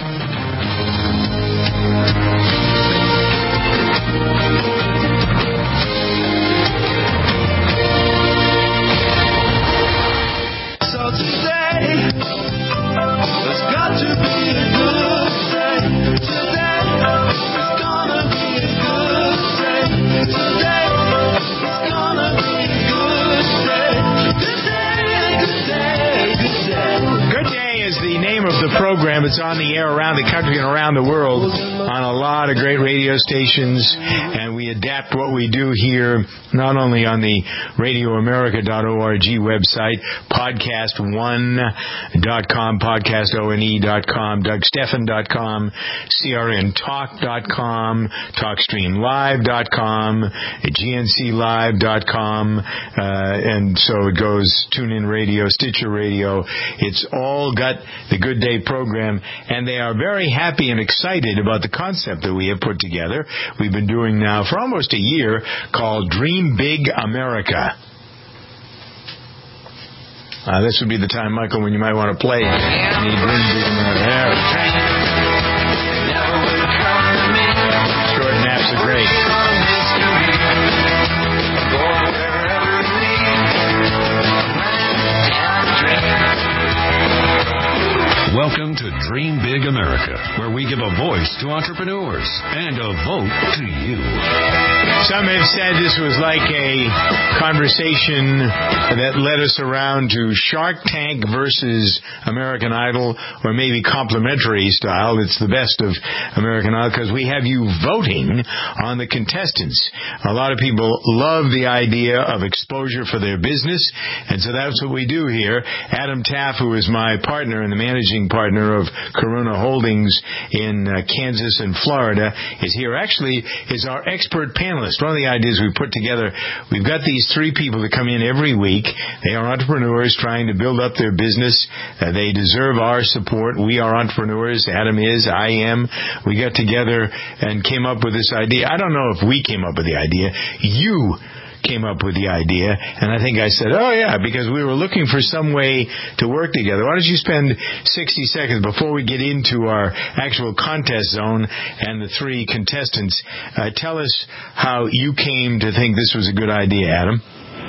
Program. It's on the air around the country and around the world on a lot of great radio stations, and we adapt what we do here not only on the RadioAmerica.org website, podcast1.com, podcastone.com, DougSteffen.com, CRNTalk.com, TalkStreamLive.com, GNCLive.com, and so it goes TuneIn Radio, Stitcher Radio. It's all got the Good Day program, and they are very happy and excited about the concept that we have put together. We've been doing now for almost a year, called Dream Big America. This would be the time, Michael, when you might want to play Dream Big America. Short naps are great. Welcome to Dream Big America, where we give a voice to entrepreneurs and a vote to you. Some have said this was like a conversation that led us around to Shark Tank versus American Idol, or maybe complementary style. It's the best of American Idol because we have you voting on the contestants. A lot of people love the idea of exposure for their business, and so that's what we do here. Adam Taff, who is my partner and the managing partner of Corona Holdings in Kansas and Florida, is here. Actually, is our expert panelist. One of the ideas we put together, we've got these three people that come in every week. They are entrepreneurs trying to build up their business. They deserve our support. We are entrepreneurs. Adam is. I am. We got together and came up with this idea. I don't know if we came up with the idea. You came up with the idea, and I think I said, oh yeah, because we were looking for some way to work together. Why don't you spend 60 seconds before we get into our actual contest zone and the three contestants, tell us how you came to think this was a good idea, Adam.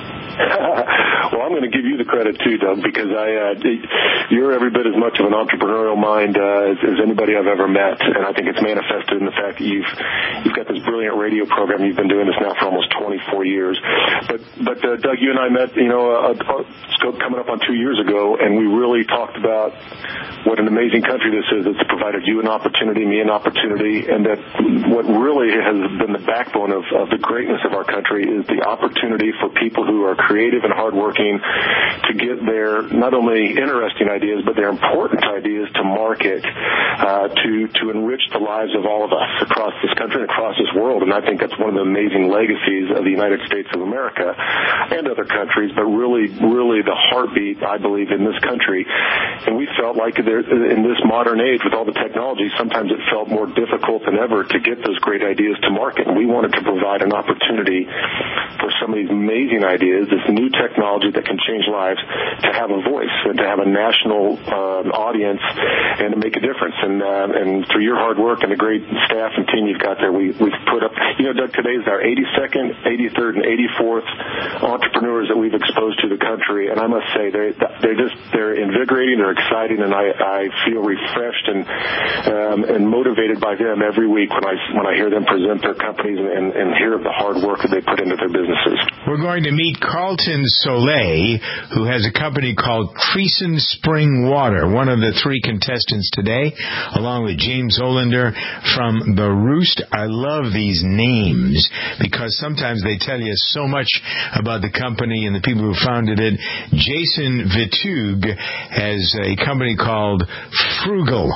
Well, I'm going to give you the credit too, Doug, because you're every bit as much of an entrepreneurial mind as anybody I've ever met, and I think it's manifested in the fact that you've got this brilliant radio program. You've been doing this now for almost 24 years. But Doug, you and I met, coming up on 2 years ago, and we really talked about what an amazing country this is. It's provided you an opportunity, me an opportunity, and that what really has been the backbone of the greatness of our country is the opportunity for people who are creative and hardworking to get their not only interesting ideas, but their important ideas to market, to enrich the lives of all of us across this country and across this world. And I think that's one of the amazing legacies of the United States of America and other countries, but really the heartbeat, I believe, in this country. And we felt like in this modern age with all the technology, sometimes it felt more difficult than ever to get those great ideas to market. And we wanted to provide an opportunity for some of these amazing ideas, this new technology that can change lives, to have a voice and to have a national audience and to make a difference. And through your hard work and the great staff and team you've got there, we've put up, Doug, today is our 82nd, 83rd, and 84th entrepreneurs that we've exposed to the country. And I must say, they're invigorating, they're exciting, and I feel refreshed and motivated by them every week when I hear them present their companies and hear of the hard work that they put into their businesses. We're going to meet Carlton Soleil, who has a company called Creason Spring Water, one of the three contestants today, along with James Olander from The Roost. I love these names because sometimes they tell you so much about the company and the people who founded it. Jason Vitug has a company called Froogal.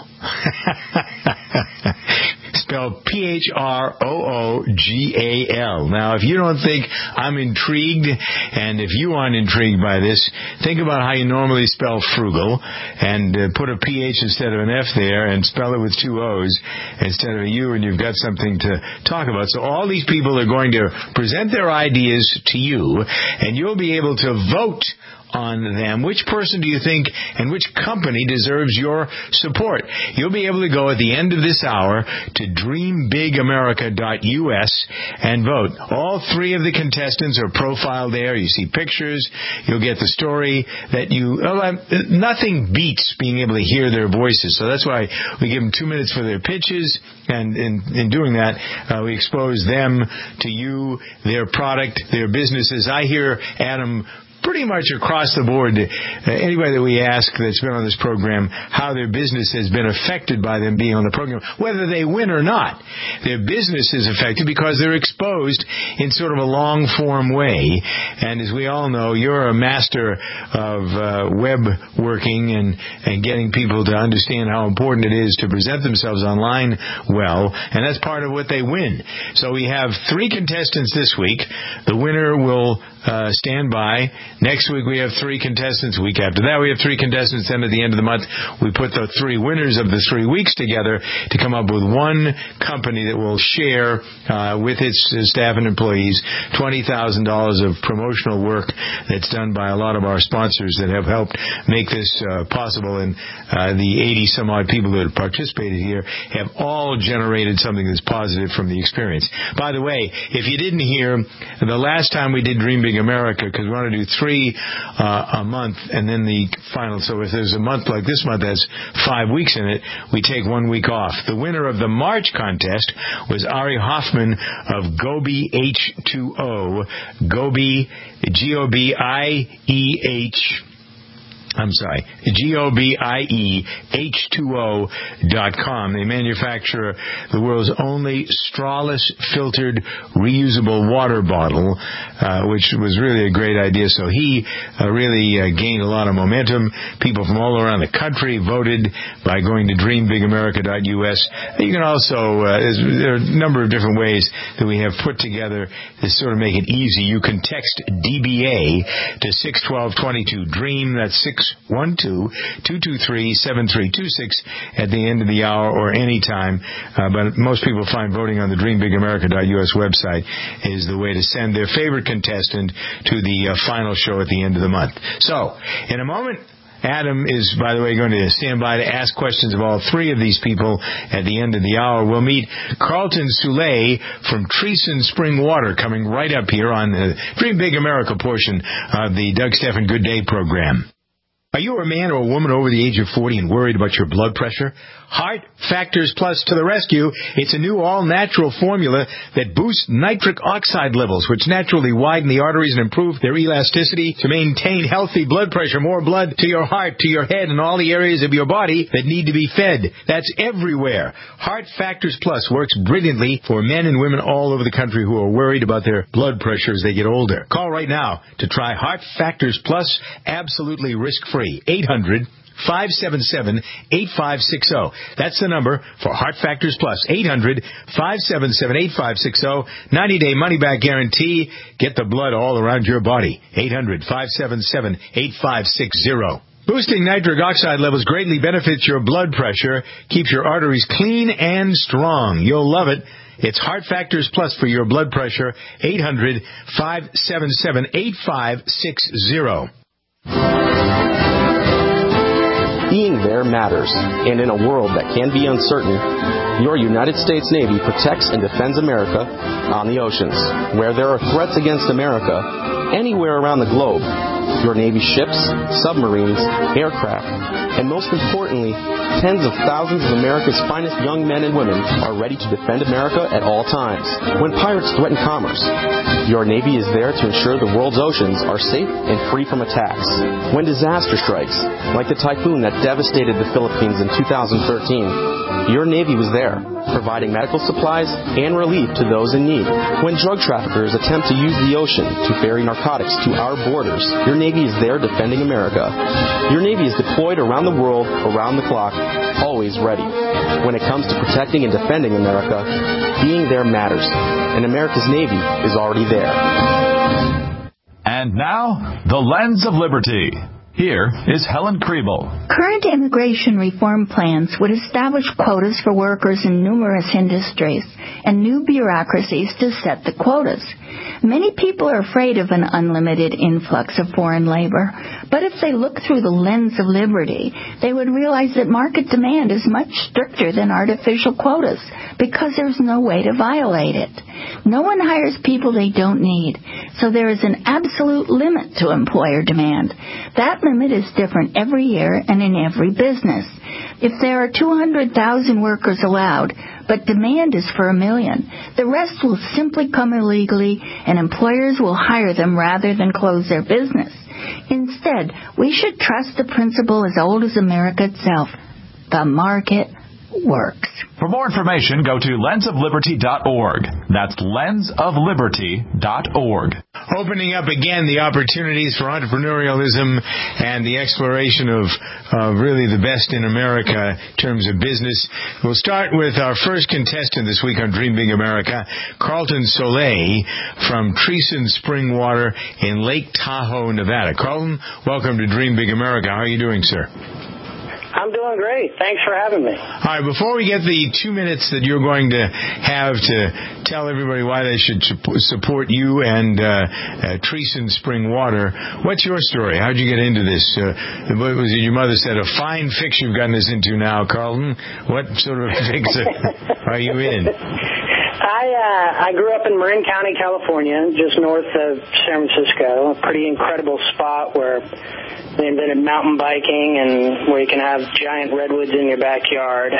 Spelled P-H-R-O-O-G-A-L. Now, if you don't think I'm intrigued, and if you aren't intrigued by this, think about how you normally spell frugal, and put a P-H instead of an F there, and spell it with two O's instead of a U, and you've got something to talk about. So all these people are going to present their ideas to you, and you'll be able to vote on them. Which person do you think and which company deserves your support? You'll be able to go at the end of this hour to dreambigamerica.us and vote. All three of the contestants are profiled there. You see pictures. You'll get the story that nothing beats being able to hear their voices. So that's why we give them 2 minutes for their pitches, and in doing that, we expose them to you, their product, their businesses. I hear, Adam, pretty much across the board, anybody that we ask that's been on this program, how their business has been affected by them being on the program, whether they win or not. Their business is affected because they're exposed in sort of a long-form way. And as we all know, you're a master of web working and getting people to understand how important it is to present themselves online well, and that's part of what they win. So we have 3 contestants this week. The winner will stand by. Next week we have 3 contestants. Week after that we have 3 contestants. Then at the end of the month we put the 3 winners of the 3 weeks together to come up with one company that will share with its staff and employees $20,000 of promotional work that's done by a lot of our sponsors that have helped make this possible. And the 80-some-odd people that have participated here have all generated something that's positive from the experience. By the way, if you didn't hear, the last time we did Dream Big America, because we want to do 3 a month, and then the final. So if there's a month like this month that's 5 weeks in it, we take 1 week off. The winner of the March contest was Ari Hoffman of Gobi H2O. Gobi, GOBIEH2O.com. They manufacture the world's only strawless filtered reusable water bottle, which was really a great idea. So he really gained a lot of momentum. People from all around the country voted by going to dreambigamerica.us. You can also, there are a number of different ways that we have put together to sort of make it easy. You can text DBA to 61222 DREAM. That's 612-223-7326 at the end of the hour or any time. But most people find voting on the dreambigamerica.us website is the way to send their favorite contestant to the final show at the end of the month. So, in a moment, Adam is, by the way, going to stand by to ask questions of all 3 of these people at the end of the hour. We'll meet Carlton Soule from Treason Spring Water coming right up here on the Dream Big America portion of the Doug Stephan Good Day program. Are you a man or a woman over the age of 40 and worried about your blood pressure? Heart Factors Plus to the rescue. It's a new all-natural formula that boosts nitric oxide levels, which naturally widen the arteries and improve their elasticity to maintain healthy blood pressure. More blood to your heart, to your head, and all the areas of your body that need to be fed. That's everywhere. Heart Factors Plus works brilliantly for men and women all over the country who are worried about their blood pressure as they get older. Call right now to try Heart Factors Plus absolutely risk-free. 800-577-8560. That's the number for Heart Factors Plus. 800-577-8560. 90-day money-back guarantee. Get the blood all around your body. 800-577-8560. Boosting nitric oxide levels greatly benefits your blood pressure, keeps your arteries clean and strong. You'll love it. It's Heart Factors Plus for your blood pressure. 800-577-8560. Being there matters, and in a world that can be uncertain, your United States Navy protects and defends America on the oceans. Where there are threats against America, anywhere around the globe, your Navy ships, submarines, aircraft, and most importantly, tens of thousands of America's finest young men and women are ready to defend America at all times. When pirates threaten commerce, your Navy is there to ensure the world's oceans are safe and free from attacks. When disaster strikes, like the typhoon that devastated the Philippines in 2013, your Navy was there, providing medical supplies and relief to those in need. When drug traffickers attempt to use the ocean to ferry narcotics to our borders, your Navy is there defending America. Your Navy is deployed around the world, around the clock, always ready. When it comes to protecting and defending America, being there matters, and America's Navy is already there. And now, the Lens of Liberty. Here is Helen Kriebel. Current immigration reform plans would establish quotas for workers in numerous industries and new bureaucracies to set the quotas. Many people are afraid of an unlimited influx of foreign labor, but if they look through the lens of liberty, they would realize that market demand is much stricter than artificial quotas because there's no way to violate it. No one hires people they don't need, so there is an absolute limit to employer demand. That limit is different every year and in every business. If there are 200,000 workers allowed, but demand is for 1 million, the rest will simply come illegally and employers will hire them rather than close their business. Instead, we should trust the principle as old as America itself. The market works. For more information, go to lensofliberty.org. That's lensofliberty.org. Opening up again the opportunities for entrepreneurialism and the exploration of really the best in America in terms of business. We'll start with our first contestant this week on Dream Big America, Carlton Soleil from Treason Spring Water in Lake Tahoe, Nevada. Carlton, welcome to Dream Big America. How are you doing, sir? I'm doing great. Thanks for having me. All right, before we get the 2 minutes that you're going to have to tell everybody why they should support you and Treason Spring Water, what's your story? How'd you get into this? What was it your mother said, a fine fix you've gotten us into now, Carlton? What sort of fix are you in? I grew up in Marin County, California, just north of San Francisco, a pretty incredible spot where they invented mountain biking and where you can have giant redwoods in your backyard.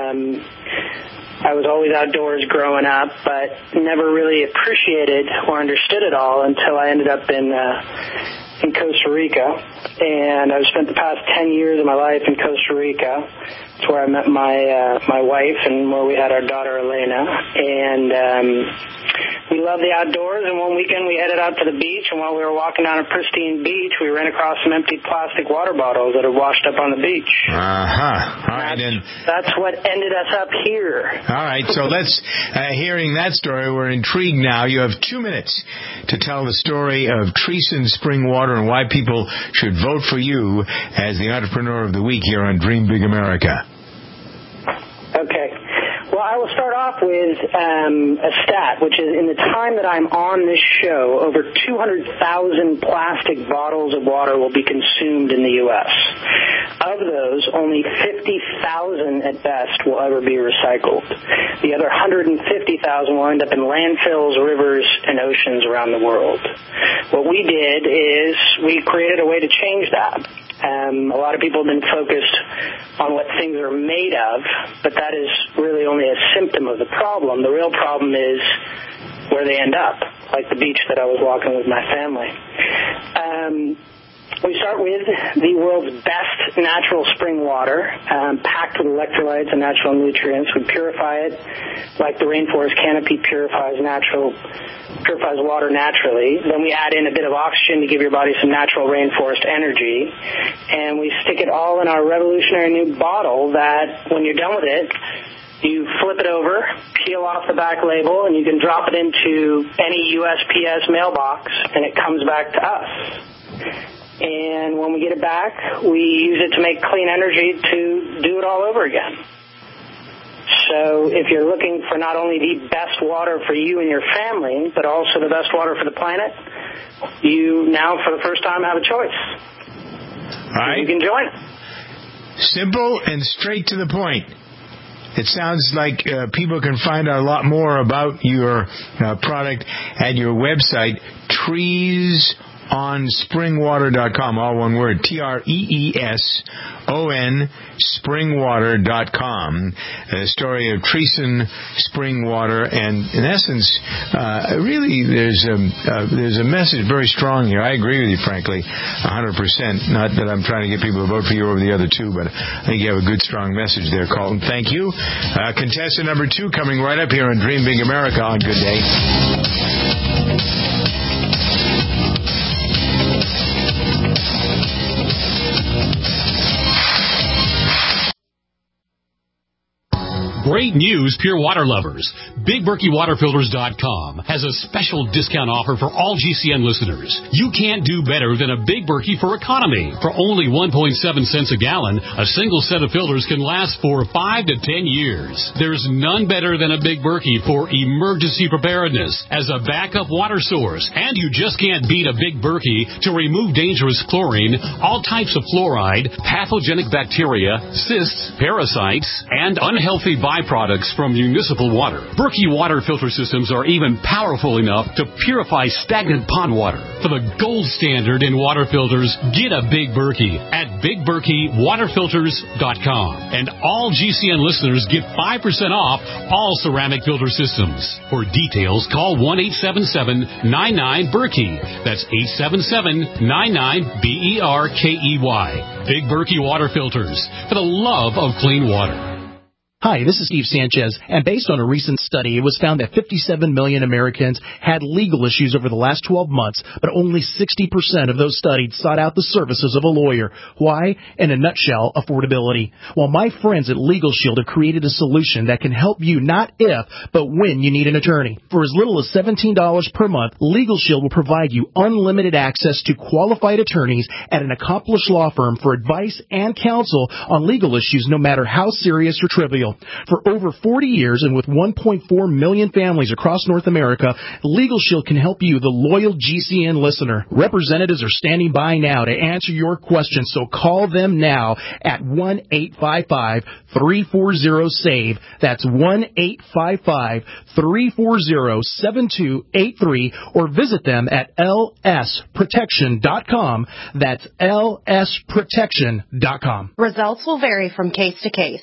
I was always outdoors growing up, but never really appreciated or understood it all until I ended up in Costa Rica. And I've spent the past 10 years of my life in Costa Rica. It's where I met my wife and where we had our daughter Elena. And we love the outdoors, and one weekend we headed out to the beach, and while we were walking down a pristine beach, we ran across some empty plastic water bottles that had washed up on the beach. Uh-huh. All right, that's what ended us up here. All right, so let's, hearing that story, we're intrigued now. You have 2 minutes to tell the story of Treason Spring Water and why people should vote for you as the Entrepreneur of the Week here on Dream Big America. Okay. Well, I will start off with a stat, which is in the time that I'm on this show, over 200,000 plastic bottles of water will be consumed in the U.S. Of those, only 50,000 at best will ever be recycled. The other 150,000 will end up in landfills, rivers, and oceans around the world. What we did is we created a way to change that. A lot of people have been focused on what things are made of, but that is really only a symptom of the problem. The real problem is where they end up, like the beach that I was walking with my family. We start with the world's best natural spring water, packed with electrolytes and natural nutrients. We purify it like the rainforest canopy purifies water naturally. Then we add in a bit of oxygen to give your body some natural rainforest energy. And we stick it all in our revolutionary new bottle that when you're done with it, you flip it over, peel off the back label, and you can drop it into any USPS mailbox, and it comes back to us. And when we get it back, we use it to make clean energy to do it all over again. So if you're looking for not only the best water for you and your family, but also the best water for the planet, you now, for the first time, have a choice. All right. You can join. Simple and straight to the point. It sounds like people can find out a lot more about your product at your website, treesonspringwater.com, all one word, TREESON springwater.com. The story of Treason Spring Water, and in essence, really there's a message very strong here. I agree with you, frankly, 100%. Not that I'm trying to get people to vote for you over the other two, but I think you have a good, strong message there, Carlton. Thank you. Contestant number 2 coming right up here on Dream Big America on Good Day. Great news, pure water lovers. BigBerkeyWaterFilters.com has a special discount offer for all GCN listeners. You can't do better than a Big Berkey for economy. For only 1.7 cents a gallon, a single set of filters can last for 5 to 10 years. There's none better than a Big Berkey for emergency preparedness as a backup water source. And you just can't beat a Big Berkey to remove dangerous chlorine, all types of fluoride, pathogenic bacteria, cysts, parasites, and unhealthy byproducts from municipal water. Berkey water filter systems are even powerful enough to purify stagnant pond water. For the gold standard in water filters, get a Big Berkey at BigBerkeyWaterFilters.com. And all GCN listeners get 5% off all ceramic filter systems. For details, call 1-877-99-BERKEY. That's 877-99-BERKEY. Big Berkey Water Filters, for the love of clean water. Hi, this is Steve Sanchez, and based on a recent study, it was found that 57 million Americans had legal issues over the last 12 months, but only 60% of those studied sought out the services of a lawyer. Why? In a nutshell, affordability. Well, my friends at Legal Shield have created a solution that can help you not if, but when you need an attorney. For as little as $17 per month, Legal Shield will provide you unlimited access to qualified attorneys at an accomplished law firm for advice and counsel on legal issues, no matter how serious or trivial. For over 40 years and with 1.4 million families across North America, Legal Shield can help you, the loyal GCN listener. Representatives are standing by now to answer your questions, so call them now at 1-855-340-SAVE. That's 1-855-340-7283, or visit them at lsprotection.com. That's lsprotection.com. Results will vary from case to case.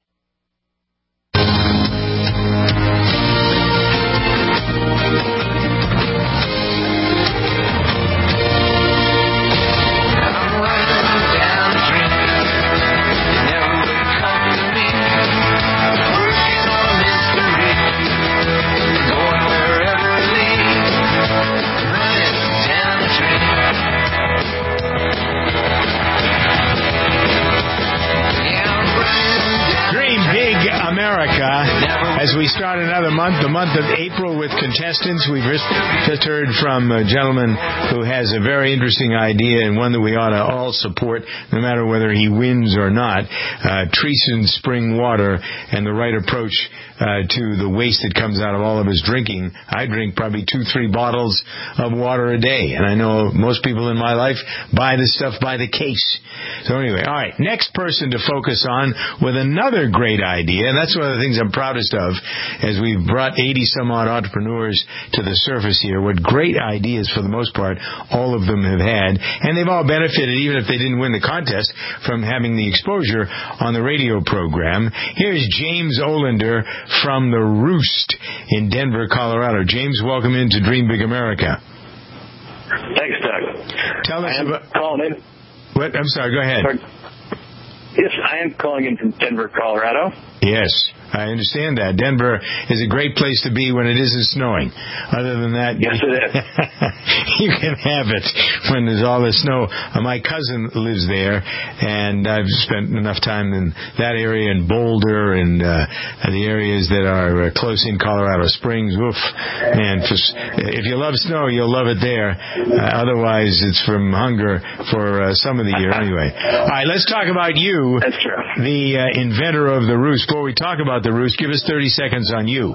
As we start another month, the month of April with contestants, we've just heard from a gentleman who has a very interesting idea and one that we ought to all support, no matter whether he wins or not. Treason spring water and the right approach to the waste that comes out of all of his drinking. I drink probably 2-3 bottles of water a day, and I know most people in my life buy this stuff by the case. So anyway, all right, next person to focus on with another great idea, and that's one of the things I'm proudest of, as we've brought 80-some-odd entrepreneurs to the surface here. What great ideas, for the most part, all of them have had, and they've all benefited, even if they didn't win the contest, from having the exposure on the radio program. Here's James Olander from The Roost in Denver, Colorado. James, welcome into Dream Big America. Thanks, Doug. Tell us about... calling in. What? I'm sorry, go ahead. Yes, I am calling in from Denver, Colorado. Yes, I understand that. Denver is a great place to be when it isn't snowing. Other than that, yes, it is. You can have it when there's all the snow. My cousin lives there, and I've spent enough time in that area, in Boulder, and the areas that are close in Colorado Springs. Woof. And if you love snow, you'll love it there. Otherwise, it's from hunger for some of the year anyway. All right, let's talk about you. That's true. The inventor of the Roost. Before we talk about the Roost, give us 30 seconds on you.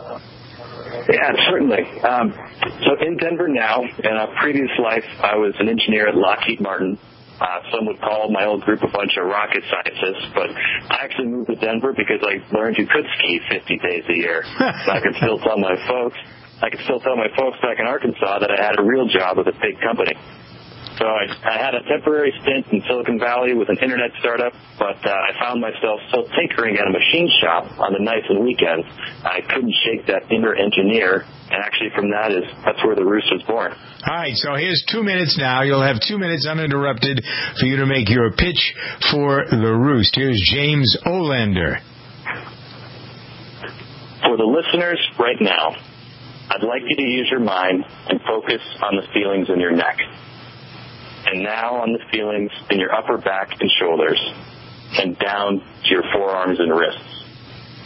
Yeah, certainly. So in Denver now, in a previous life, I was an engineer at Lockheed Martin. Some would call my old group a bunch of rocket scientists, but I actually moved to Denver because I learned you could ski 50 days a year. So I could still tell my folks back in Arkansas that I had a real job with a big company. So I had a temporary stint in Silicon Valley with an internet startup, but I found myself still tinkering at a machine shop on the nights and weekends. I couldn't shake that inner engineer, and actually from that's where the Roost was born. All right, so here's 2 minutes now. You'll have 2 minutes uninterrupted for you to make your pitch for the Roost. Here's James Olander. For the listeners right now, I'd like you to use your mind and focus on the feelings in your neck. And now on the feelings in your upper back and shoulders, and down to your forearms and wrists.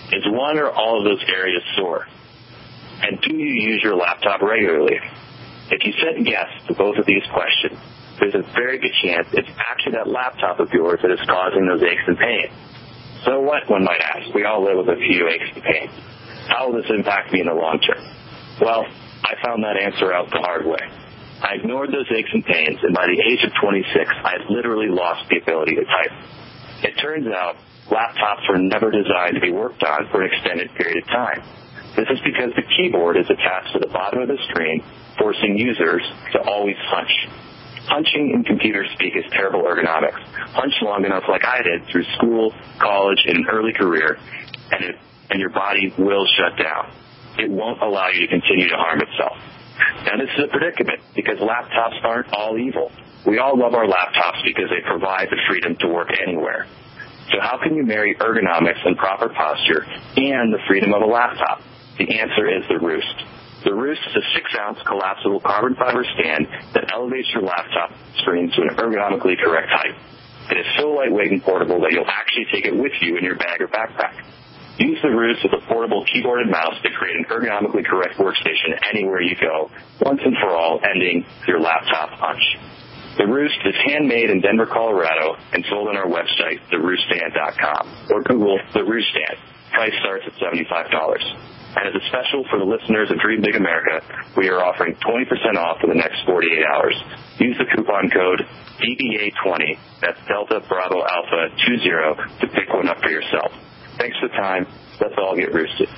Is one or all of those areas sore? And do you use your laptop regularly? If you said yes to both of these questions, there's a very good chance it's actually that laptop of yours that is causing those aches and pains. So what, one might ask? We all live with a few aches and pains. How will this impact me in the long term? Well, I found that answer out the hard way. I ignored those aches and pains, and by the age of 26, I had literally lost the ability to type. It turns out laptops were never designed to be worked on for an extended period of time. This is because the keyboard is attached to the bottom of the screen, forcing users to always hunch. Hunching in computer speak is terrible ergonomics. Hunch long enough like I did through school, college, and an early career, and your body will shut down. It won't allow you to continue to harm itself. Now, this is a predicament because laptops aren't all evil. We all love our laptops because they provide the freedom to work anywhere. So how can you marry ergonomics and proper posture and the freedom of a laptop? The answer is the Roost. The Roost is a 6-ounce collapsible carbon fiber stand that elevates your laptop screen to an ergonomically correct height. It is so lightweight and portable that you'll actually take it with you in your bag or backpack. Use the Roost with a portable keyboard and mouse to create an ergonomically correct workstation anywhere you go, once and for all, ending your laptop hunch. The Roost is handmade in Denver, Colorado, and sold on our website, therooststand.com, or Google The Roost Stand. Price starts at $75. And as a special for the listeners of Dream Big America, we are offering 20% off for the next 48 hours. Use the coupon code DBA20, that's Delta Bravo Alpha 20, to pick one up for yourself. Thanks for the time. Let's all get roosted.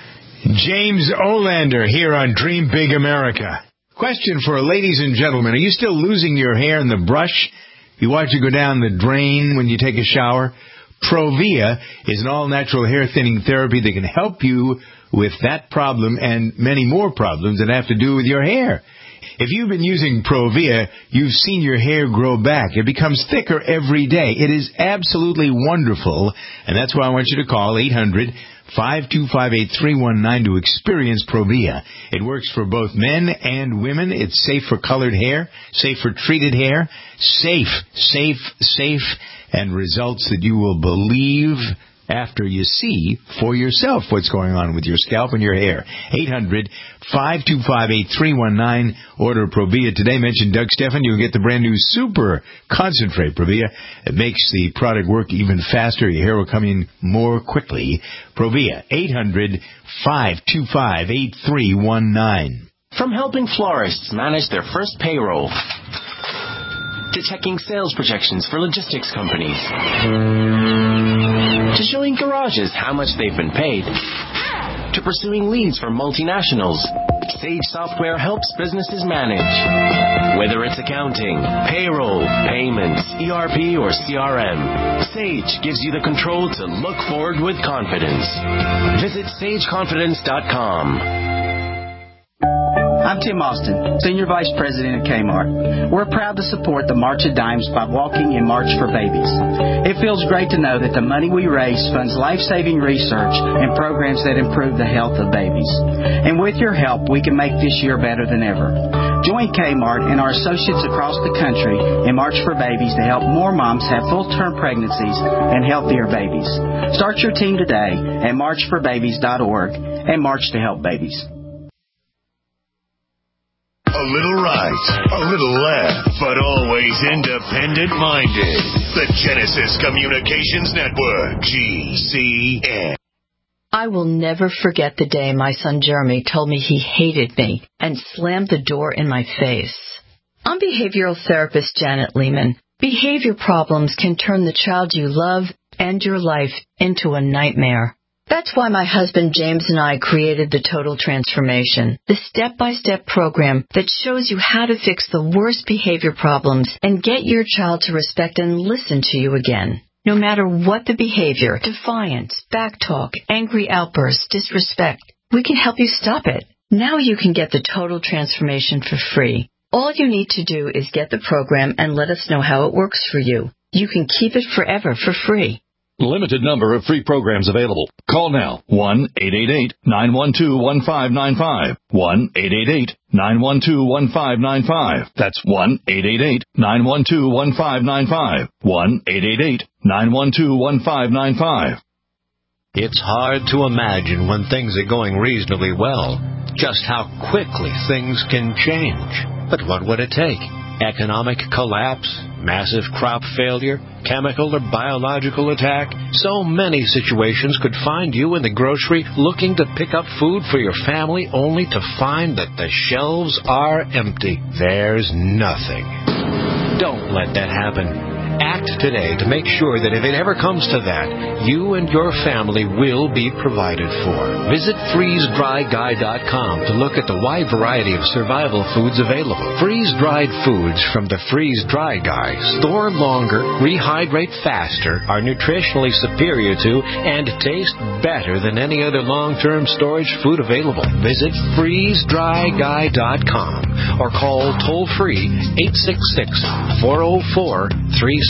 James Olander here on Dream Big America. Question for ladies and gentlemen. Are you still losing your hair in the brush? You watch it go down the drain when you take a shower? Provia is an all-natural hair thinning therapy that can help you with that problem and many more problems that have to do with your hair. If you've been using Provia, you've seen your hair grow back. It becomes thicker every day. It is absolutely wonderful, and that's why I want you to call 800-525-8319 to experience Provia. It works for both men and women. It's safe for colored hair, safe for treated hair, safe, and results that you will believe after you see for yourself what's going on with your scalp and your hair. 800-525-8319. Order Provia today. Mention Doug Stephan. You'll get the brand new Super Concentrate Provia. It makes the product work even faster. Your hair will come in more quickly. Provia. 800-525-8319. From helping florists manage their first payroll, to checking sales projections for logistics companies, to showing garages how much they've been paid, to pursuing leads for multinationals, Sage Software helps businesses manage. Whether it's accounting, payroll, payments, ERP, or CRM, Sage gives you the control to look forward with confidence. Visit SageConfidence.com. I'm Tim Austin, Senior Vice President at Kmart. We're proud to support the March of Dimes by walking in March for Babies. It feels great to know that the money we raise funds life-saving research and programs that improve the health of babies. And with your help, we can make this year better than ever. Join Kmart and our associates across the country in March for Babies to help more moms have full-term pregnancies and healthier babies. Start your team today at marchforbabies.org and march to help babies. A little right, a little left, but always independent-minded. The Genesis Communications Network, GCN. I will never forget the day my son Jeremy told me he hated me and slammed the door in my face. I'm behavioral therapist Janet Lehman. Behavior problems can turn the child you love and your life into a nightmare. That's why my husband James and I created the Total Transformation, the step-by-step program that shows you how to fix the worst behavior problems and get your child to respect and listen to you again. No matter what the behavior, defiance, backtalk, angry outbursts, disrespect, we can help you stop it. Now you can get the Total Transformation for free. All you need to do is get the program and let us know how it works for you. You can keep it forever for free. Limited number of free programs available. Call now. 1-888-912-1595. 1-888-912-1595. That's 1-888-912-1595. 1-888-912-1595. It's hard to imagine when things are going reasonably well just how quickly things can change. But what would it take? Economic collapse? Massive crop failure? Chemical or biological attack? So many situations could find you in the grocery looking to pick up food for your family only to find that the shelves are empty. There's nothing. Don't let that happen. Act today to make sure that if it ever comes to that, you and your family will be provided for. Visit freezedryguy.com to look at the wide variety of survival foods available. Freeze-dried foods from the Freeze Dry Guy store longer, rehydrate faster, are nutritionally superior to, and taste better than any other long-term storage food available. Visit freezedryguy.com or call toll-free 866-404-3663.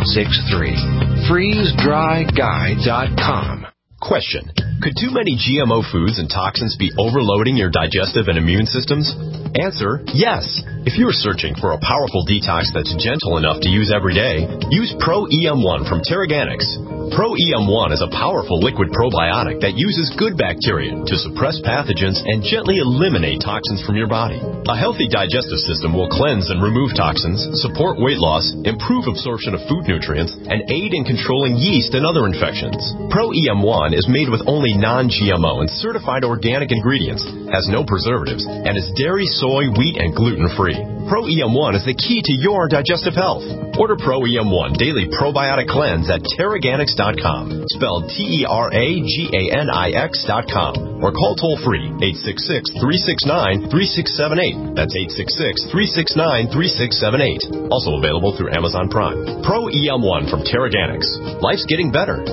FreezeDryGuy.com. Question. Could too many GMO foods and toxins be overloading your digestive and immune systems? Answer, yes. If you're searching for a powerful detox that's gentle enough to use every day, use Pro-EM1 from Terraganics. Pro-EM1 is a powerful liquid probiotic that uses good bacteria to suppress pathogens and gently eliminate toxins from your body. A healthy digestive system will cleanse and remove toxins, support weight loss, improve absorption of food nutrients, and aid in controlling yeast and other infections. Pro-EM1 is made with only non-GMO and certified organic ingredients, has no preservatives, and is dairy, soy, wheat, and gluten-free. Pro-EM1 is the key to your digestive health. Order Pro-EM1 Daily Probiotic Cleanse at Terraganics.com, spelled Terraganix.com, or call toll-free 866-369-3678. That's 866-369-3678. Also available through Amazon Prime. Pro-EM1 from Terraganics. Life's getting better.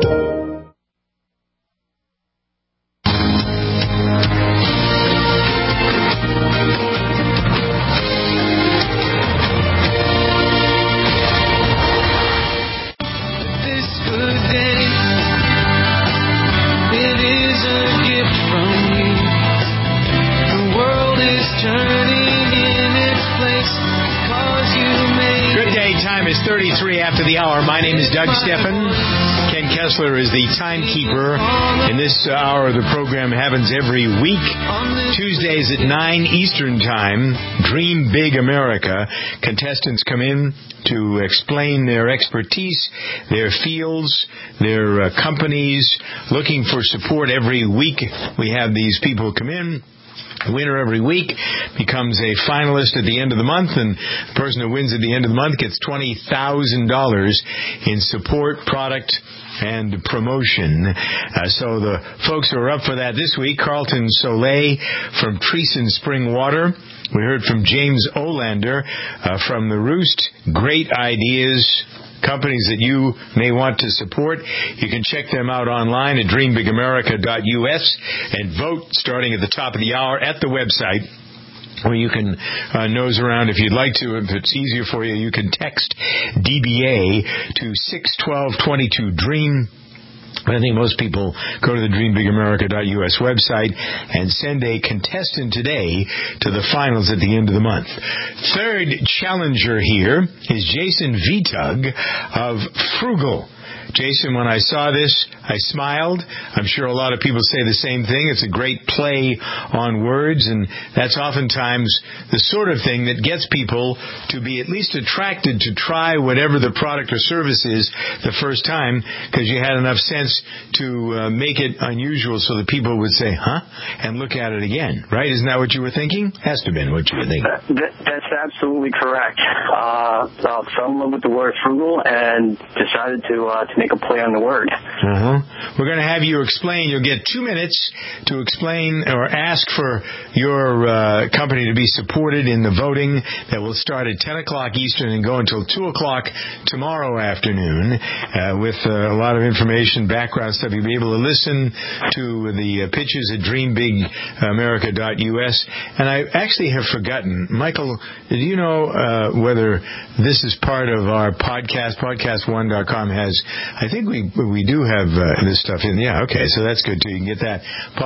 My name is Doug Steffen. Ken Kessler is the timekeeper. In this hour of the program happens every week. Tuesdays at 9 Eastern Time, Dream Big America. Contestants come in to explain their expertise, their fields, their companies, looking for support every week. We have these people come in. Winner every week becomes a finalist at the end of the month, and the person who wins at the end of the month gets $20,000 in support, product, and promotion. So the folks who are up for that this week, Carlton Soleil from Treason Spring Water. We heard from James Olander from The Roost. Great ideas. Companies that you may want to support. You can check them out online at dreambigamerica.us and vote starting at the top of the hour at the website, where you can nose around if you'd like to. If it's easier for you, you can text DBA to 61222-DREAM. I think most people go to the dreambigamerica.us website and send a contestant today to the finals at the end of the month. Third challenger here is Jason Vitug of Frugal. Jason, when I saw this, I smiled. I'm sure a lot of people say the same thing. It's a great play on words, and that's oftentimes the sort of thing that gets people to be at least attracted to try whatever the product or service is the first time, because you had enough sense to make it unusual so that people would say, huh, and look at it again, right? Isn't that what you were thinking? Has to have been what you were thinking. That's absolutely correct. I fell in love with the word frugal and decided to make a play on the word. We're going to have you explain. You'll get 2 minutes to explain or ask for your company to be supported in the voting that will start at 10 o'clock Eastern and go until 2 o'clock tomorrow afternoon with a lot of information, background stuff. You'll be able to listen to the pitches at dreambigamerica.us. And I actually have forgotten, Michael, do you know whether this is part of our podcast? Podcast1.com has, I think we do have this stuff in. Yeah, okay, so that's good too. You can get that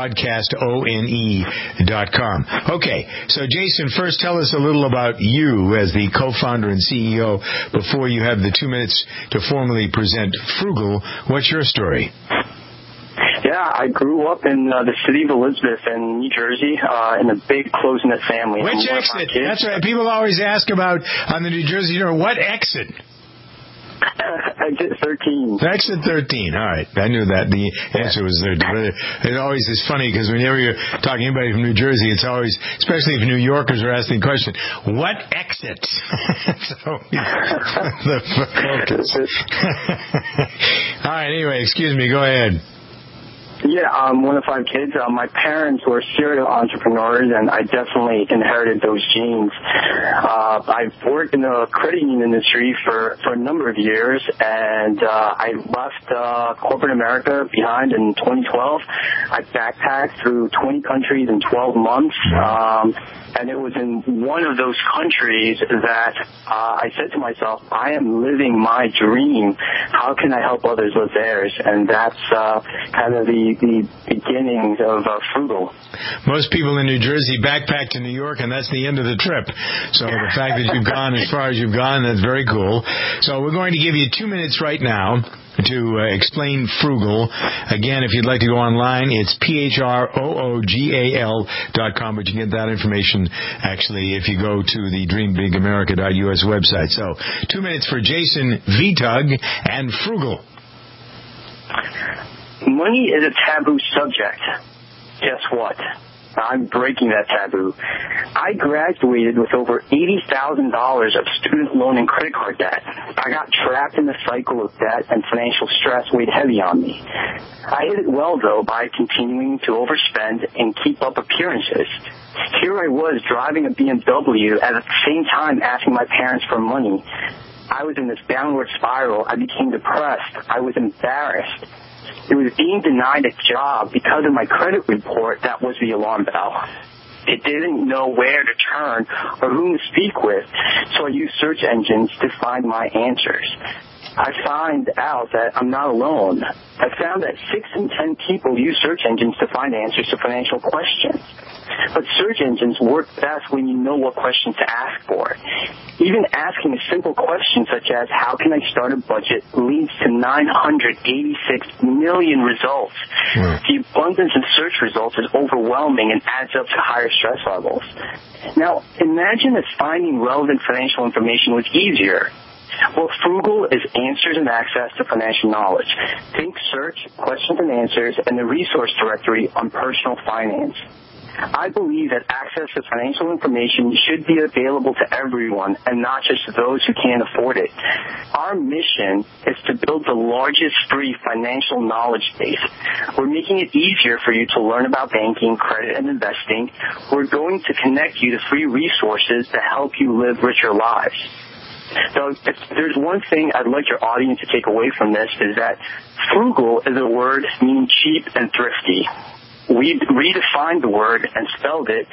podcastone.com. Okay, so Jason, first tell us a little about you as the co-founder and CEO before you have the 2 minutes to formally present Frugal. What's your story? I grew up in the city of Elizabeth in New Jersey in a big, close-knit family. Which exit? That's right. People always ask about on the New Jersey, what exit? Exit 13. Exit 13. All right. I knew that. The answer was 13. But it always is funny because whenever you're talking to anybody from New Jersey, it's always, especially if New Yorkers are asking the question, what exit? So, the focus. All right. Anyway, excuse me. Go ahead. Yeah, I'm one of 5 kids. My parents were serial entrepreneurs, and I definitely inherited those genes. I've worked in the credit union industry for a number of years, and I left corporate America behind in 2012. I backpacked through 20 countries in 12 months, and it was in one of those countries that I said to myself, I am living my dream. How can I help others live theirs? And that's kind of the beginnings of Frugal. Most people in New Jersey backpack to New York, and that's the end of the trip. So the fact that you've gone as far as you've gone, that's very cool. So we're going to give you 2 minutes right now to explain Frugal. Again, if you'd like to go online, it's PHROOGAL.com, but you can get that information, actually, if you go to the DreamBigAmerica.us website. So 2 minutes for Jason Vitug and Frugal. Money is a taboo subject. Guess what? I'm breaking that taboo. I graduated with over $80,000 of student loan and credit card debt. I got trapped in the cycle of debt, and financial stress weighed heavy on me. I hid it well, though, by continuing to overspend and keep up appearances. Here I was driving a BMW and at the same time asking my parents for money. I was in this downward spiral. I became depressed. I was embarrassed. It was being denied a job because of my credit report that was the alarm bell. It didn't know where to turn or whom to speak with, so I used search engines to find my answers. I find out that I'm not alone. I found that 6 in 10 people use search engines to find answers to financial questions. But search engines work best when you know what questions to ask for. Even asking a simple question such as, how can I start a budget, leads to 986 million results. The abundance of search results is overwhelming and adds up to higher stress levels. Now, imagine if finding relevant financial information was easier. Well, Frugal is answers and access to financial knowledge. Think search, questions and answers, and the resource directory on personal finance. I believe that access to financial information should be available to everyone and not just to those who can't afford it. Our mission is to build the largest free financial knowledge base. We're making it easier for you to learn about banking, credit, and investing. We're going to connect you to free resources to help you live richer lives. So if there's one thing I'd like your audience to take away from this is that frugal is a word meaning cheap and thrifty. We redefined the word and spelled it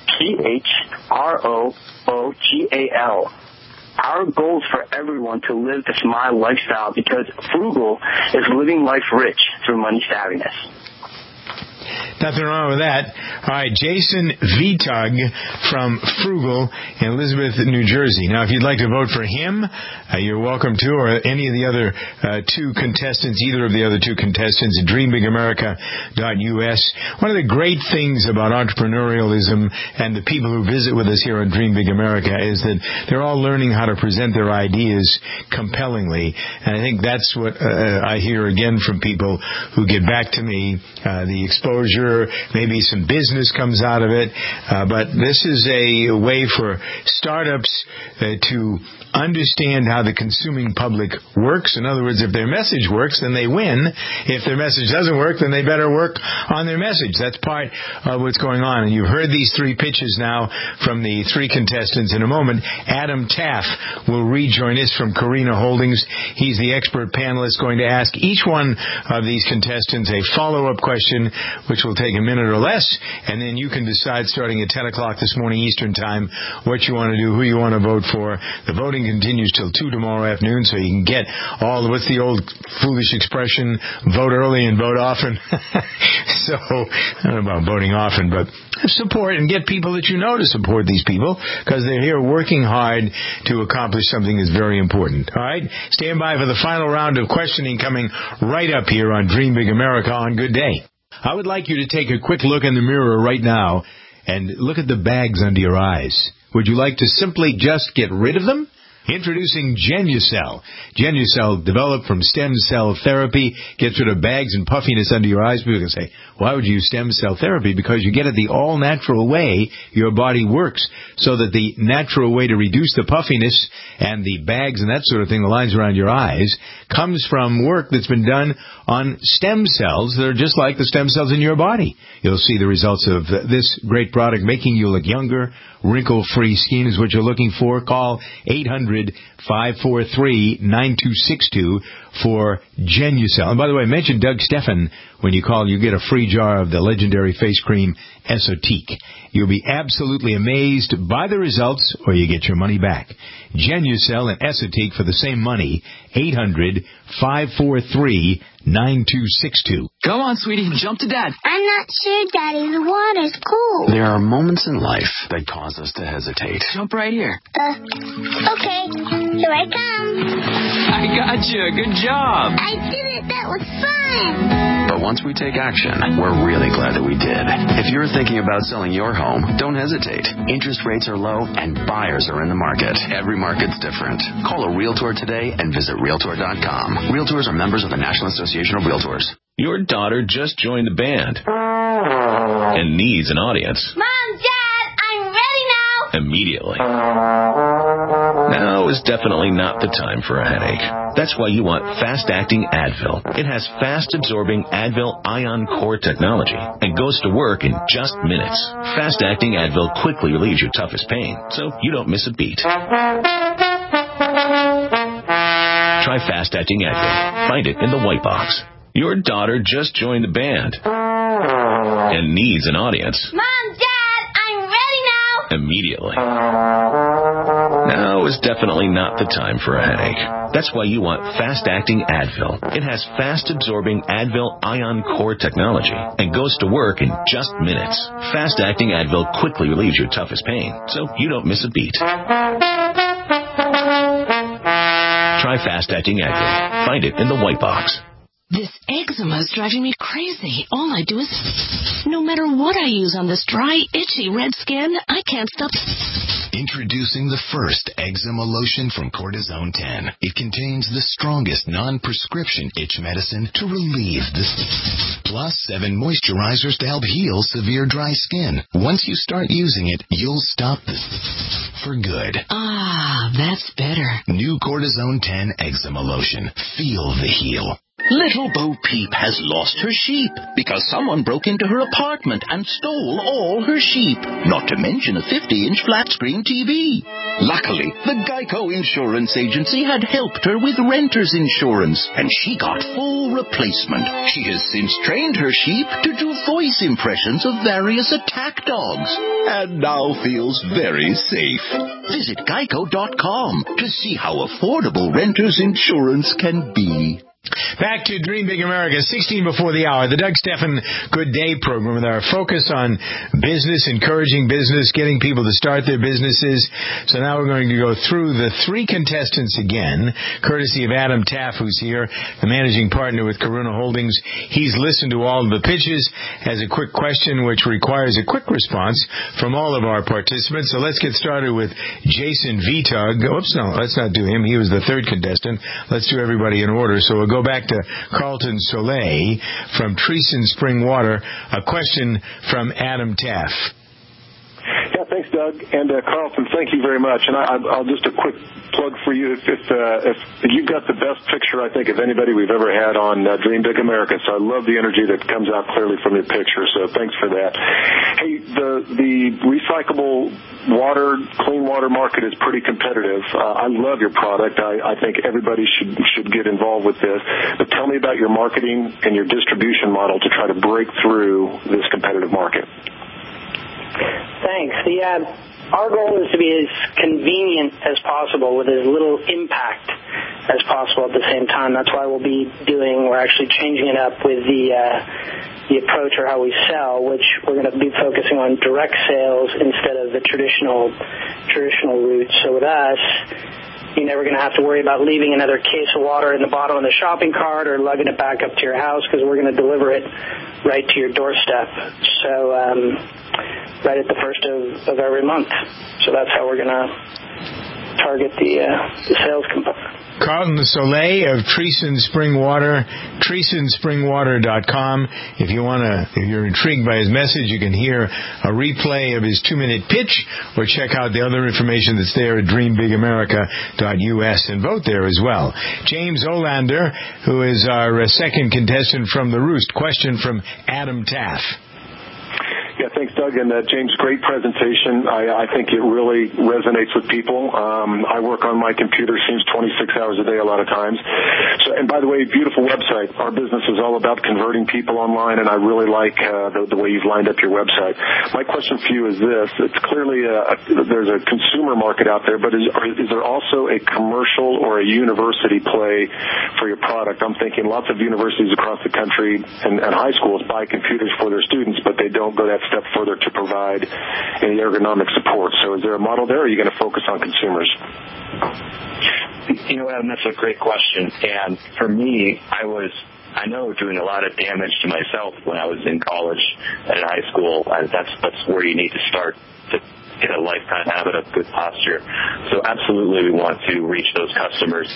PHROOGAL. Our goal is for everyone to live the smile lifestyle because frugal is living life rich through money savviness. Nothing wrong with that. All right, Jason Vitug from Frugal in Elizabeth, New Jersey. Now, if you'd like to vote for him, you're welcome to, or any of the other two contestants, either of the other two contestants at DreamBigAmerica.us. One of the great things about entrepreneurialism and the people who visit with us here on Dream Big America is that they're all learning how to present their ideas compellingly. And I think that's what I hear again from people who get back to me, the exposure, maybe some business comes out of it, but this is a way for startups to understand how the consuming public works. In other words, if their message works, then they win. If their message doesn't work, then they better work on their message. That's part of what's going on. And you've heard these three pitches now from the three contestants. In a moment, Adam Taff will rejoin us from Carina Holdings. He's the expert panelist going to ask each one of these contestants a follow-up question, which will take a minute or less, and then you can decide starting at 10 o'clock this morning Eastern Time what you want to do, who you want to vote for. The voting continues till 2 tomorrow afternoon, so you can get all, what's the old foolish expression, vote early and vote often. So, I don't know about voting often, but support and get people that you know to support these people, because they're here working hard to accomplish something that's very important. All right? Stand by for the final round of questioning coming right up here on Dream Big America on Good Day. I would like you to take a quick look in the mirror right now and look at the bags under your eyes. Would you like to simply just get rid of them? Introducing Genucell. Genucell, developed from stem cell therapy, gets rid of bags and puffiness under your eyes. People can say, why would you use stem cell therapy? Because you get it the all-natural way your body works, so that the natural way to reduce the puffiness and the bags and that sort of thing, the lines around your eyes, comes from work that's been done on stem cells that are just like the stem cells in your body. You'll see the results of this great product making you look younger. Wrinkle-free skin is what you're looking for. Call 800-543-9262 for Genucell. And by the way, mention Doug Steffen when you call. You get a free jar of the legendary face cream Esotique. You'll be absolutely amazed by the results, or you get your money back. Genucell and Esotique for the same money. 800-543-9262. Go on, sweetie. Jump to Dad. I'm not sure, Daddy. The water's cool. There are moments in life that cause us to hesitate. Jump right here. Okay. Here I come. I got you. Good job. I did it. That was fun. But once we take action, we're really glad that we did. If you're thinking about selling your home, don't hesitate. Interest rates are low and buyers are in the market. Every market's different. Call a Realtor today and visit Realtor.com. Realtors are members of the National Association of Realtors. Your daughter just joined the band and needs an audience. Mom, Dad, I'm ready now. Immediately. Now is definitely not the time for a headache. That's why you want fast-acting Advil. It has fast-absorbing Advil Ion Core technology and goes to work in just minutes. Fast-acting Advil quickly relieves your toughest pain, so you don't miss a beat. Try fast-acting Advil. Find it in the white box. Your daughter just joined the band and needs an audience. Mom, Dad, I'm ready now. Immediately. Now is definitely not the time for a headache. That's why you want fast-acting Advil. It has fast-absorbing Advil Ion Core technology and goes to work in just minutes. Fast-acting Advil quickly relieves your toughest pain, so you don't miss a beat. Try fast-acting Advil. Find it in the white box. This eczema is driving me crazy. All I do is, no matter what I use on this dry, itchy red skin, I can't stop. Introducing the first eczema lotion from Cortisone 10. It contains the strongest non-prescription itch medicine to relieve the plus 7 moisturizers to help heal severe dry skin. Once you start using it, you'll stop for good. Ah, that's better. New Cortisone 10 eczema lotion. Feel the heal. Little Bo Peep has lost her sheep because someone broke into her apartment and stole all her sheep, not to mention a 50-inch flat-screen TV. Luckily, the Geico Insurance Agency had helped her with renter's insurance, and she got full replacement. She has since trained her sheep to do voice impressions of various attack dogs, and now feels very safe. Visit Geico.com to see how affordable renter's insurance can be. Back to Dream Big America, 16 before the hour, the Doug Steffen Good Day program with our focus on business, encouraging business, getting people to start their businesses. So now we're going to go through the three contestants again, courtesy of Adam Taff, who's here, the managing partner with Karuna Holdings. He's listened to all of the pitches, has a quick question which requires a quick response from all of our participants. So let's get started with Jason Vitug. Oops, no, let's not do him. He was the third contestant. Let's do everybody in order. So we'll go back to Carlton Soleil from Treason Spring Water. A question from Adam Taff. Yeah, thanks, Doug. And Carlton, thank you very much. And I'll just a quick plug for you. If you've got the best picture, I think, of anybody we've ever had on Dream Big America. So I love the energy that comes out clearly from your picture. So thanks for that. Hey, the recyclable water, clean water market is pretty competitive. I love your product. I think everybody should get involved with this. But tell me about your marketing and your distribution model to try to break through this competitive market. Thanks. Our goal is to be as convenient as possible with as little impact as possible at the same time. That's why we're actually changing it up with the approach or how we sell, which we're going to be focusing on direct sales instead of the traditional route. So with us, You're never going to have to worry about leaving another case of water in the bottom of the shopping cart or lugging it back up to your house, because we're going to deliver it right to your doorstep. So right at the first of every month. So that's how we're going to target the sales component. Carlton Soleil of Treason Spring Water, TreasonSpringWater.com. If you're intrigued by his message, you can hear a replay of his 2-minute pitch, or check out the other information that's there at DreamBigAmerica.us and vote there as well. James Olander, who is our second contestant from the Roost. Question from Adam Taff. Yeah, thanks, Doug. And James, great presentation. I think it really resonates with people. I work on my computer, seems 26 hours a day a lot of times. So, and by the way, beautiful website. Our business is all about converting people online, and I really like the way you've lined up your website. My question for you is this. It's clearly there's a consumer market out there, but is there also a commercial or a university play for your product? I'm thinking lots of universities across the country and high schools buy computers for their students, but they don't go that step further to provide any ergonomic support. So is there a model there, or are you going to focus on consumers? You know, Adam, that's a great question. And for me, I know doing a lot of damage to myself when I was in college and in high school. That's where you need to start to get a lifetime habit of good posture. So absolutely we want to reach those customers.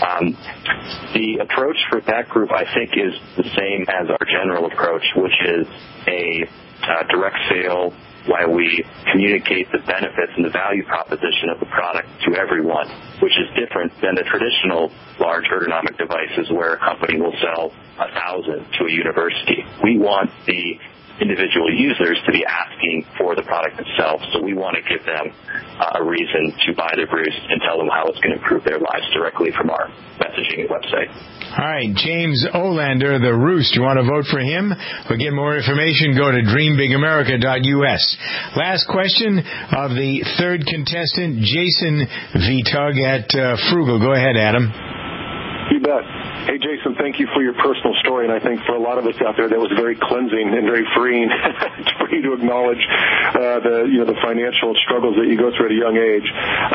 The approach for that group, I think, is the same as our general approach, which is a direct sale, while we communicate the benefits and the value proposition of the product to everyone, which is different than the traditional large ergonomic devices where a company will sell 1,000 to a university. We want the individual users to be asking for the product itself, so we want to give them a reason to buy the Roost and tell them how it's going to improve their lives directly from our messaging and website. All right, James Olander, the Roost. You want to vote for him? For get more information, go to DreamBigAmerica.us. Last question of the third contestant, Jason Vitug at Frugal. Go ahead, Adam. You bet. Hey, Jason, thank you for your personal story, and I think for a lot of us out there, that was very cleansing and very freeing. It's free to acknowledge the financial struggles that you go through at a young age.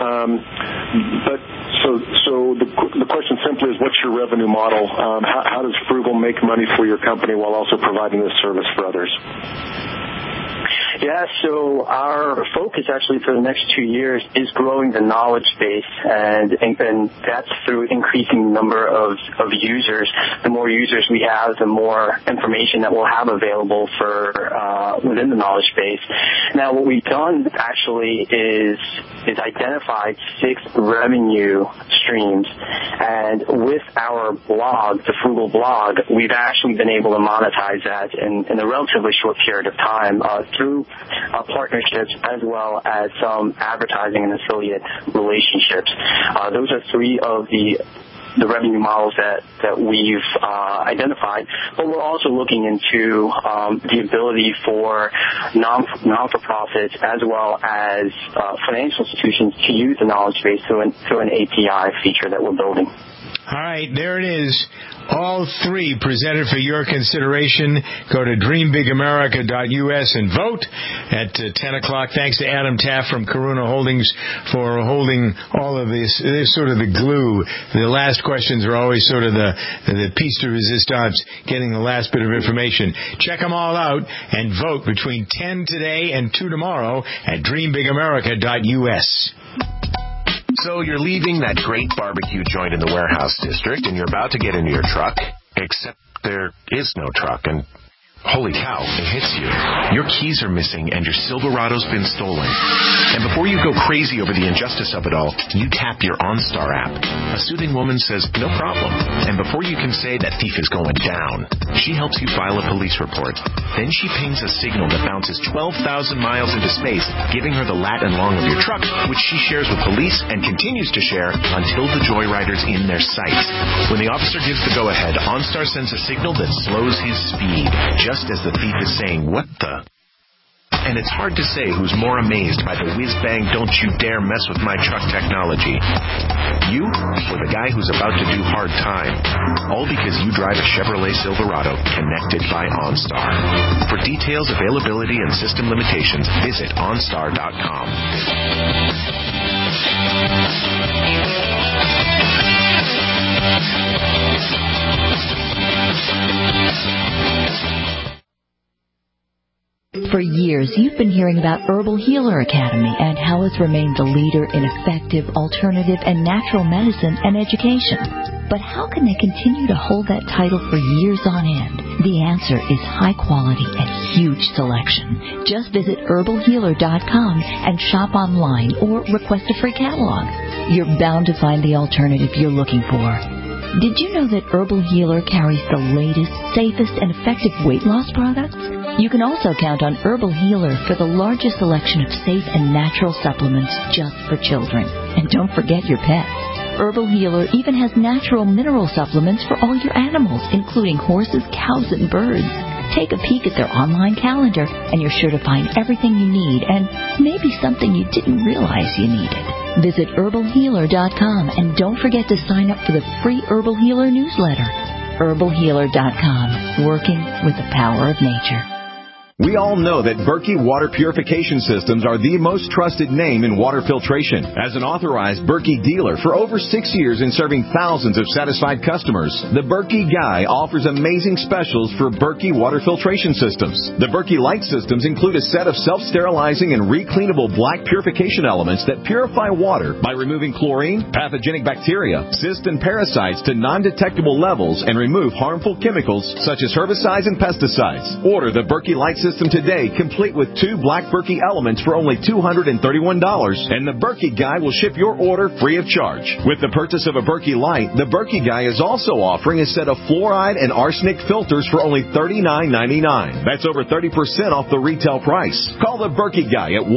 But the question simply is, what's your revenue model? How does Frugal make money for your company while also providing this service for others? Yeah, so our focus actually for the next 2 years is growing the knowledge base, and that's through increasing the number of users. The more users we have, the more information that we'll have available for within the knowledge base. Now, what we've done actually is identified 6 revenue streams, and with our blog, the Frugal blog, we've actually been able to monetize that in a relatively short period of time through partnerships as well as some advertising and affiliate relationships. Those are 3 of the revenue models that we've identified, but we're also looking into the ability for non-for-profits as well as financial institutions to use the knowledge base through an API feature that we're building. All right, there it is. All 3 presented for your consideration. Go to DreamBigAmerica.us and vote at 10 o'clock. Thanks to Adam Taff from Corona Holdings for holding all of this. It is sort of the glue. The last questions are always sort of the piece de resistance, getting the last bit of information. Check them all out and vote between 10 today and 2 tomorrow at DreamBigAmerica.us. So you're leaving that great barbecue joint in the warehouse district, and you're about to get into your truck, except there is no truck, and holy cow, it hits you. Your keys are missing, and your Silverado's been stolen. And before you go crazy over the injustice of it all, you tap your OnStar app. A soothing woman says, no problem. And before you can say that thief is going down, she helps you file a police report. Then she pings a signal that bounces 12,000 miles into space, giving her the lat and long of your truck, which she shares with police and continues to share until the joyrider's in their sights. When the officer gives the go-ahead, OnStar sends a signal that slows his speed, just as the thief is saying, what the? And it's hard to say who's more amazed by the whiz-bang don't you dare mess with my truck technology. You or the guy who's about to do hard time. All because you drive a Chevrolet Silverado connected by OnStar. For details, availability, and system limitations, visit OnStar.com. For years, you've been hearing about Herbal Healer Academy and how it's remained the leader in effective, alternative, and natural medicine and education. But how can they continue to hold that title for years on end? The answer is high quality and huge selection. Just visit herbalhealer.com and shop online or request a free catalog. You're bound to find the alternative you're looking for. Did you know that Herbal Healer carries the latest, safest, and effective weight loss products? You can also count on Herbal Healer for the largest selection of safe and natural supplements just for children. And don't forget your pets. Herbal Healer even has natural mineral supplements for all your animals, including horses, cows, and birds. Take a peek at their online calendar, and you're sure to find everything you need and maybe something you didn't realize you needed. Visit herbalhealer.com and don't forget to sign up for the free Herbal Healer newsletter. herbalhealer.com, working with the power of nature. We all know that Berkey Water Purification Systems are the most trusted name in water filtration. As an authorized Berkey dealer for over 6 years and serving thousands of satisfied customers, the Berkey Guy offers amazing specials for Berkey Water Filtration Systems. The Berkey Light Systems include a set of self-sterilizing and recleanable black purification elements that purify water by removing chlorine, pathogenic bacteria, cysts, and parasites to non-detectable levels and remove harmful chemicals such as herbicides and pesticides. Order the Berkey Light System today, complete with 2 black Berkey elements for only $231, and the Berkey Guy will ship your order free of charge. With the purchase of a Berkey Light, the Berkey Guy is also offering a set of fluoride and arsenic filters for only $39.99. That's over 30% off the retail price. Call the Berkey Guy at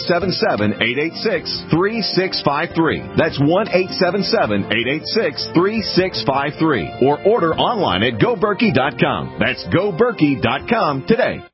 1-877-886-3653. That's 1-877-886-3653. Or order online at GoBerkey.com. That's GoBerkey.com today.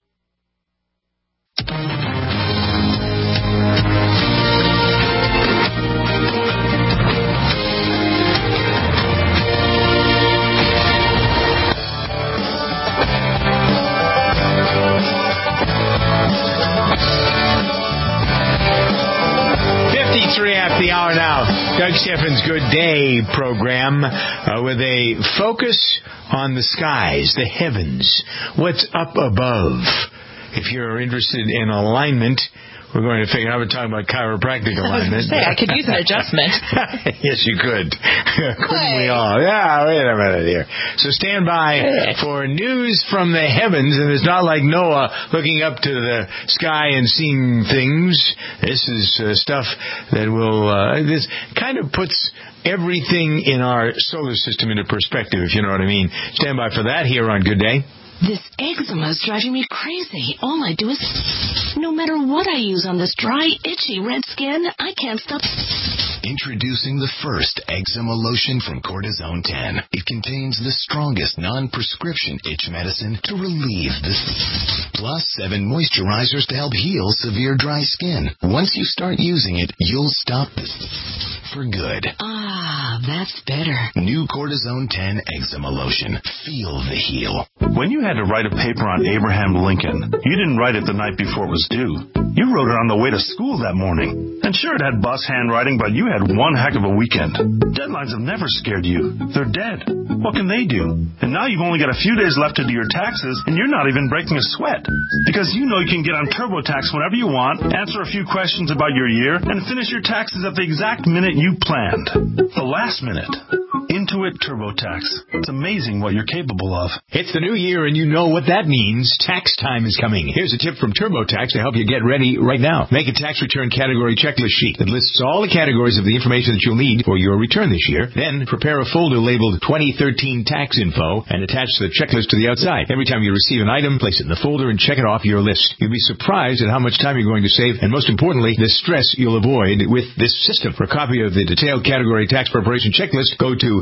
At the hour now, Doug Steffens' Good Day program with a focus on the skies, the heavens, what's up above. If you're interested in alignment, we're going to figure out, we're talking about chiropractic alignment. I could use an adjustment. Yes, you could. Couldn't we all? Yeah, wait a minute here. So stand by for news from the heavens, and it's not like Noah looking up to the sky and seeing things. This is stuff that will, this kind of puts everything in our solar system into perspective, if you know what I mean. Stand by for that here on Good Day. This eczema is driving me crazy. All I do is, no matter what I use on this dry, itchy red skin, I can't stop. Introducing the first eczema lotion from Cortisone 10. It contains the strongest non-prescription itch medicine to relieve this, plus 7 moisturizers to help heal severe dry skin. Once you start using it, you'll stop this for good. Ah, that's better. New Cortisone 10 eczema lotion. Feel the heal. When you had to write a paper on Abraham Lincoln, you didn't write it the night before it was due. You wrote it on the way to school that morning. And sure, it had bus handwriting, but you had one heck of a weekend. Deadlines have never scared you. They're dead. What can they do? And now you've only got a few days left to do your taxes, and you're not even breaking a sweat. Because you know you can get on TurboTax whenever you want, answer a few questions about your year, and finish your taxes at the exact minute you planned. The last minute. Intuit TurboTax. It's amazing what you're capable of. It's the new year, and you know what that means. Tax time is coming. Here's a tip from TurboTax to help you get ready right now. Make a tax return category checklist sheet that lists all the categories of the information that you'll need for your return this year. Then prepare a folder labeled 2013 Tax Info and attach the checklist to the outside. Every time you receive an item, place it in the folder and check it off your list. You'll be surprised at how much time you're going to save, and most importantly, the stress you'll avoid with this system. For a copy of the detailed category tax preparation checklist, go to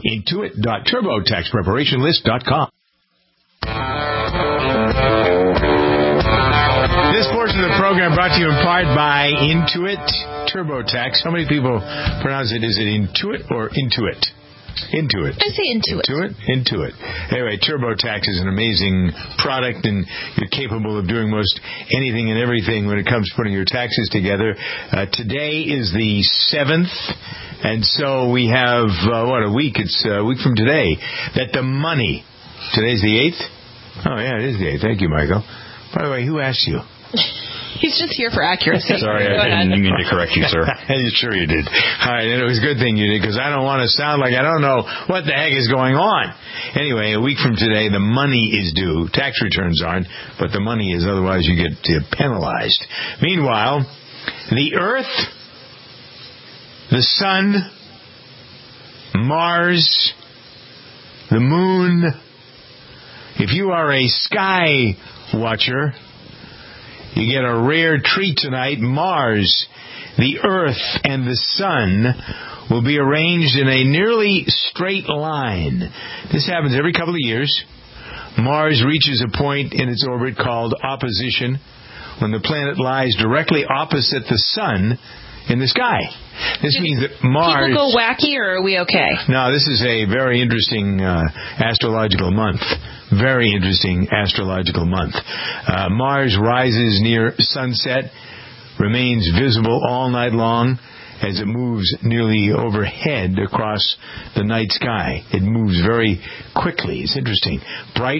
intuit.turbotaxpreparationlist.com. This portion of the program brought to you in part by Intuit TurboTax. How many people pronounce it? Is it Intuit or Intuit? Intuit. I say Intuit. Intuit. Anyway, TurboTax is an amazing product, and you're capable of doing most anything and everything when it comes to putting your taxes together. Today is the 7th, and so we have, a week. It's a week from today that the money Today's the 8th? Oh, yeah, it is the 8th. Thank you, Michael. By the way, who asked you? He's just here for accuracy. Sorry, I didn't mean to correct you, sir. Sure you did. All right, and it was a good thing you did, because I don't want to sound like I don't know what the heck is going on. Anyway, a week from today, the money is due. Tax returns aren't, but the money is, otherwise you get penalized. Meanwhile, the Earth, the Sun, Mars, the Moon. If you are a sky watcher, you get a rare treat tonight. Mars, the Earth, and the Sun will be arranged in a nearly straight line. This happens every couple of years. Mars reaches a point in its orbit called opposition, when the planet lies directly opposite the Sun in the sky. This means that Mars... People go wacky, or are we okay? No, this is a very interesting astrological month. Very interesting astrological month. Mars rises near sunset, remains visible all night long as it moves nearly overhead across the night sky. It moves very quickly. It's interesting. Bright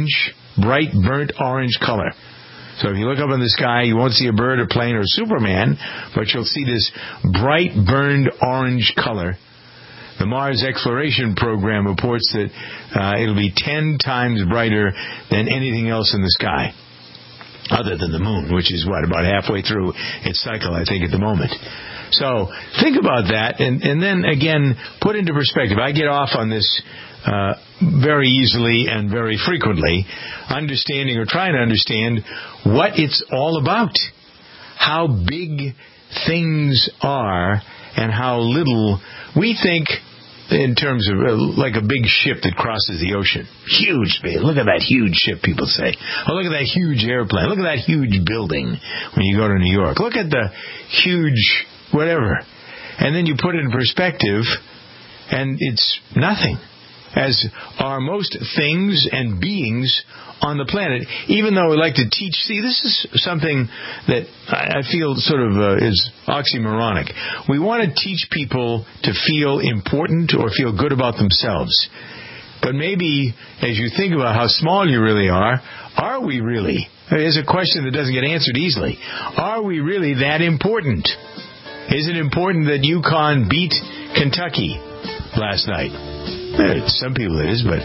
burnt orange color. So if you look up in the sky, you won't see a bird or plane or Superman, but you'll see this bright burned orange color. The Mars Exploration Program reports that it'll be 10 times brighter than anything else in the sky, other than the moon, which is, about halfway through its cycle, I think, at the moment. So think about that, and then, again, put into perspective. I get off on this very easily and very frequently, understanding or trying to understand what it's all about, how big things are, and how little we think in terms of like a big ship that crosses the ocean. Huge. Look at that huge ship, people say. Oh, look at that huge airplane. Look at that huge building when you go to New York. Look at the huge whatever. And then you put it in perspective, and it's nothing, as are most things and beings on the planet. Even though we like to teach, this is something that I feel sort of is oxymoronic. We want to teach people to feel important or feel good about themselves. But maybe as you think about how small you really are we really? It's a question that doesn't get answered easily. Are we really that important? Is it important that UConn beat Kentucky last night? Some people it is, but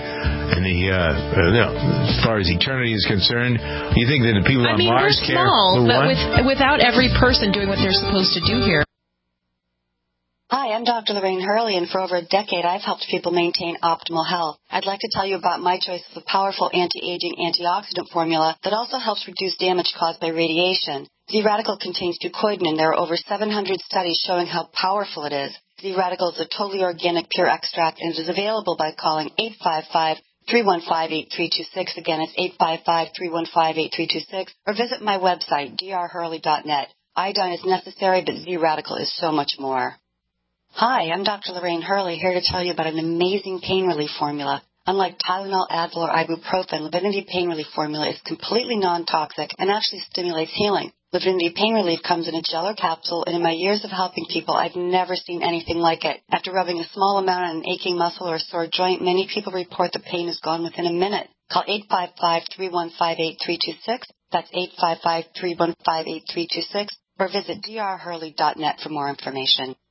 as far as eternity is concerned, you think that the people on Mars care? We're small, but without every person doing what they're supposed to do here. Hi, I'm Dr. Lorraine Hurley, and for over a decade, I've helped people maintain optimal health. I'd like to tell you about my choice of a powerful anti-aging antioxidant formula that also helps reduce damage caused by radiation. Z-Radical contains Ducoidin. There are over 700 studies showing how powerful it is. Z-Radical is a totally organic, pure extract, and it is available by calling 855-315-8326. Again, it's 855-315-8326. Or visit my website, drhurley.net. Iodine is necessary, but Z-Radical is so much more. Hi, I'm Dr. Lorraine Hurley, here to tell you about an amazing pain relief formula. Unlike Tylenol, Advil, or ibuprofen, Livinity Pain Relief formula is completely non-toxic and actually stimulates healing. Livinity Pain Relief comes in a gel or capsule, and in my years of helping people, I've never seen anything like it. After rubbing a small amount on an aching muscle or a sore joint, many people report the pain is gone within a minute. Call 855-315-8326. That's 855-315-8326. Or visit drhurley.net for more information.